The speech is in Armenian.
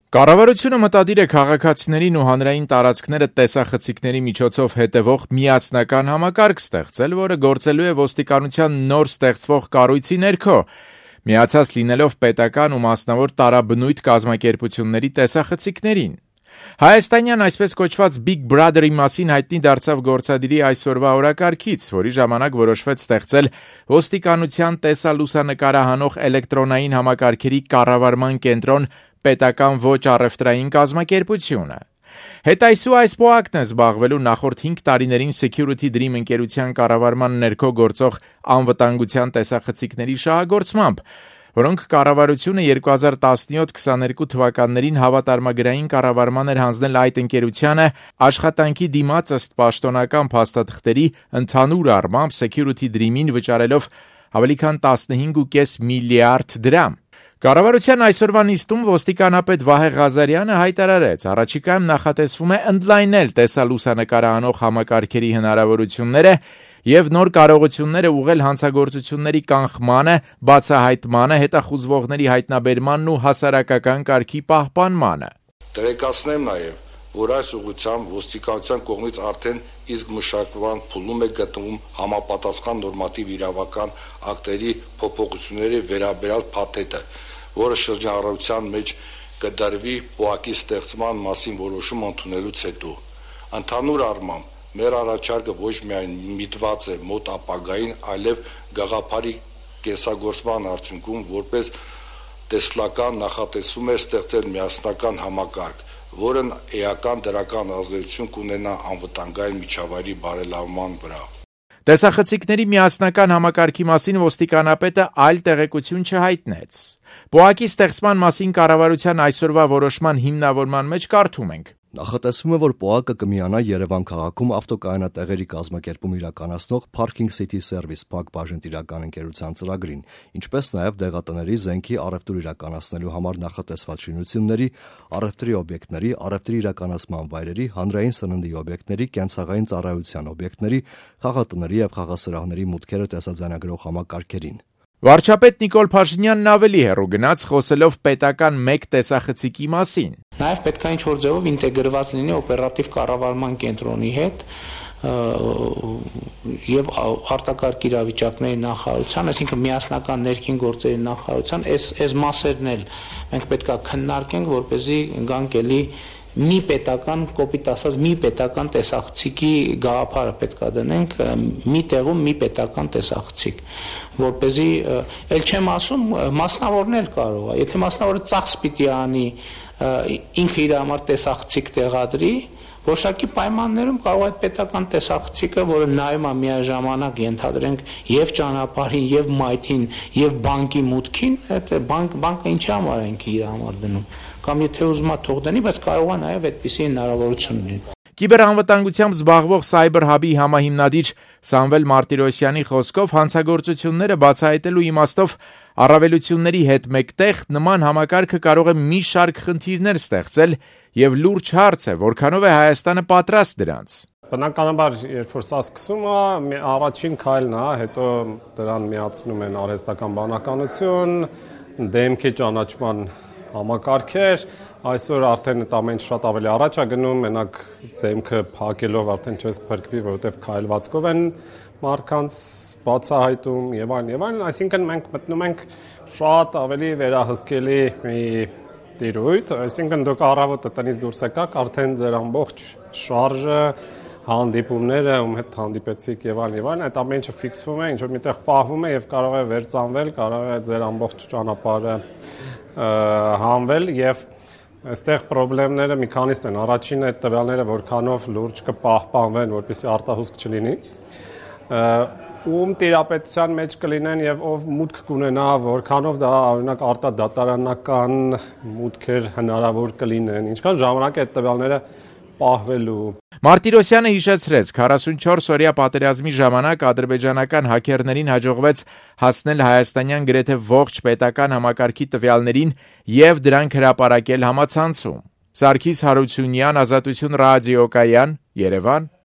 Կառավարությունը մտադիր է քաղաքացիներին ու հանրային տարածքները տեսախցիկների միջոցով հետևող միասնական համակարգ ստեղծել, որը գործելու է ոստիկանության նոր ստեղծվող կառույցի ներքո, միացած լինելով պետական ու մասնավոր տարաբնույթ կազմակերպությունների տեսախցիկներին։ Հայաստանյան այսպես կոչված Big Brother-ի մասին հայտնի դարձավ գործադիրի այսօրվա օրակարգից, որի ժամանակ որոշվեց ստեղծել ոստիկանության տեսալուսանկարահանող էլեկտրոնային համակարգերի կառավարման կենտրոն պետական ոչ առևտրային կազմակերպությունը։ Հետայսու այս պոակն է զբաղվելու նախորդ 5 տարիներին Security Dream ընկերության կառավարման ներքո գործող անվտանգության տեսախցիկների շահագործմամբ, որոնք կառավարությունը 2017-22 թվականներին հավատարմագրային կառավարման էր հանձնել այդ ընկերությանը աշխատանքի դիմաց ըստ պաշտոնական փաստաթղթերի ընդհանուր առմամբ Security Dream-ին վճարելով ավելի քան 15.5 միլիարդ դրամ։ Կառավարության այսօրվա նիստում ոստիկանապետ Վահե Ղազարյանը հայտարարեց, առաջիկայում նախատեսվում է ընդլայնել տեսալուսանկարահանող համակարգերի հնարավորությունները և նոր կարողությունները ուղղել հանցագործությունների կանխմանը, բացահայտմանը, հետախուզվողների հայտնաբերմանն ու հասարակական կարգի պահպանմանը։ Տեղեկացնեմ նաև, որ այս ուղղությամբ ոստիկանության կողմից արդեն իսկ մշակման փուլում է գտնվում համապատասխան նորմատիվ իրավական ակտերի փոփոխությունների վերաբերյալ փաթեթը, որը շրջանառության մեջ կդրվի պոակի ստեղծման մասին որոշում ընդունելուց հետո։ Ընդհանուր առմամբ մեր առաջարկը ոչ միայն միտված է մոտ ապագային, այլև գաղափարի կենսագործման արդյունքում որպես տեսլական նախատեսվում է ստեղծել միասնական համակարգ, որն էական դրական ազդեցություն կունենա անվտանգային միջավայրի բարելավման վրա։ Տեսախցիկների միասնական համակարգի մասին ոստիկանապետը այլ տեղեկություն չհայտնեց։ Պոակի ստեղծման մասին կառավարության այսօրվա որոշման հիմնավորման մեջ կարդում ենք. Նախատեսվում է, որ պոակը կմիանա Երևան քաղաքում ավտոկայանատեղերի կազմակերպում իրականացնող Parking City Service փակ բաժնետիրական ընկերության ծրագրին, ինչպես նաև դեղատների զենքի առևտուր իրականացնելու համար նախատեսված շինությունների, առևտրի օբյեկտների, առևտրի իրականացման վայրերի, հանրային սննդի օբյեկտների, կենցաղային ծառայության օբյեկտների, խաղատների և խաղասրահների մուտքերը տեսաձայնագրող համակարգերին։ Վարչապետ Նիկոլ Փաշինյանն ավելի հեռու գնաց խոսելով պետական մեկ տեսախցիկի մասին։ Նաև պետք է ինչ-որ ձևով ինտեգրված լինի օպերատիվ կառավարման կենտրոնի հետ եւ արտակարգ իրավիճակների նախարարության, այսինքն միասնական ներքին գործերի նախարարության այս մասերն էլ մենք պետք է քննարկենք, որպեսզի գանք էլի մի պետական, կոպիտ ասած, մի պետական տեսախցիկի գաղափարը պետք է դնենք, մի տեղում մի պետական տեսախցիկ, որպեսզի, էլ չեմ ասում, մասնավորն էլ կարող է, եթե մասնավորը ծախս պիտի անի, ինքը իր համար տեսախցիկ տեղադրի, որոշակի պայմաններում կարող է պետական տեսախցիկը, որը նայում է միաժամանակ ենթադրենք եւ ճանապարհին, եւ մայթին, եւ բանկի մուտքին, այդ բանկը ինչի համար է ինքը իր համար դնում, կամ եթե ուզում է թող դնի, բայց կարող է նաեւ այդպիսի հնարավորություն լինի։ Կիբերանվտանգությամբ զբաղվող Cyber Hub-ի համահիմնադիր Սամվել Մարտիրոսյանի խոսքով հանցագործությունները բացահայտելու իմաստով առավելությունների հետ մեկտեղ նման համակարգը կարող է մի շարք խնդիրներ ստեղծել եւ լուրջ հարց է, որքանով է Հայաստանը պատրաստ դրանց։ Բնականաբար, երբ որ սա սկսում է, առաջին քայլն է, հետո դրան միացնում են արհեստական բանականություն, դեմքի ճանաչման համակարգեր, այսօր արդեն այդ ամեն շատ ավելի առաջ է գնում, մենակ դեմքը փակելով արդեն չես փրկվի, որովհետև քայլվածքով են մարդկանց բացահայտում եւ այլն, այսինքն մենք մտնում ենք շատ ավելի վերահսկելի մի տիրույթ, այսինքն դուք առավոտը տնից դուրս եկաք, արդեն ձեր ամբողջ շարժը, հանդիպումները, ում հետ հանդիպեցիք եւ այլն, այդ ամեն ինչը ֆիքսվում է, ինչ որ միտեղ պահվում է եւ կարող է վերծանվել, կարող է ձեր ամբողջ ճանապարհը հանվել եւ այստեղ խնդիրները մի քանիստ են։ Առաջինը այդ տվյալները որքանով լուրջ կպահպանվեն, որպեսզի արտահոսք չլինի։ Ում տիրապետության մեջ կլինեն եւ ով մուտք կունենա, որքանով դա օրինակ արտադատարանական մուտքեր հնարավոր կլինեն, ինչքան ժամանակ է այդ տվյալները պահվելու։ Մարտիրոսյանը հիշեցրեց, 44-օրյա պատերազմի ժամանակ ադրբեջանական հաքերներին հաջողվեց հասնել հայաստանյան գրեթե ողջ պետական համակարգի տվյալներին եւ դրանք հրապարակել համացանցում։ Սարգիս Հարությունյան, Ազատություն ռադիոկայան, Երևան։